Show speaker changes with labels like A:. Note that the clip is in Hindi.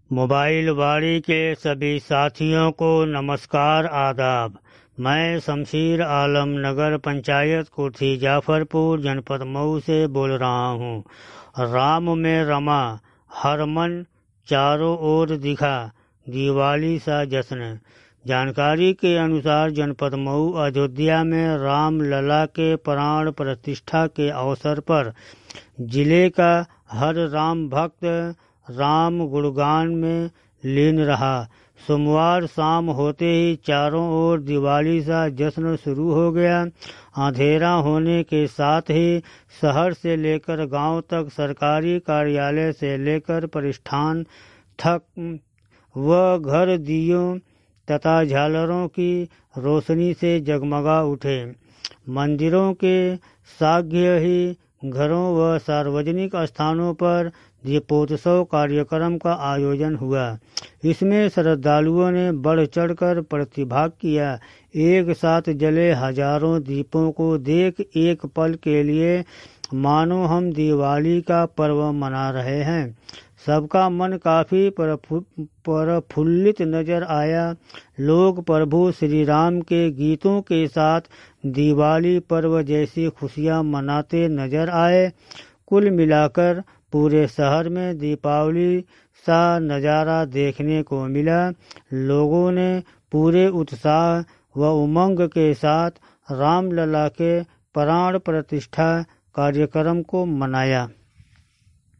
A: मोबाइल वाणी के सभी साथियों को नमस्कार आदाब। मैं शमशीर आलम नगर पंचायत कोठी जाफरपुर जनपद मऊ से बोल रहा हूँ। राम में रमा हर मन चारों ओर दिखा दिवाली सा जश्न। जानकारी के अनुसार जनपद मऊ अयोध्या में राम लला के प्राण प्रतिष्ठा के अवसर पर जिले का हर राम भक्त राम गुणगान में लीन रहा। सोमवार शाम होते ही चारों ओर दिवाली सा जश्न शुरू हो गया। अंधेरा होने के साथ ही शहर से लेकर गांव तक, सरकारी कार्यालय से लेकर प्रतिष्ठान तक व घर दियों तथा झालरों की रोशनी से जगमगा उठे। मंदिरों के साग्य ही घरों व सार्वजनिक स्थानों पर दीपोत्सव कार्यक्रम का आयोजन हुआ। इसमें श्रद्धालुओं ने बढ़ चढ़कर प्रतिभाग किया। एक साथ जले हजारों दीपों को देख एक पल के लिए मानो हम दिवाली का पर्व मना रहे हैं। सबका मन काफी प्रफुल्लित नजर आया। लोग प्रभु श्री राम के गीतों के साथ दिवाली पर्व जैसी खुशियां मनाते नजर आए। कुल मिलाकर पूरे शहर में दीपावली सा नज़ारा देखने को मिला। लोगों ने पूरे उत्साह व उमंग के साथ रामलला के प्राण प्रतिष्ठा कार्यक्रम को मनाया।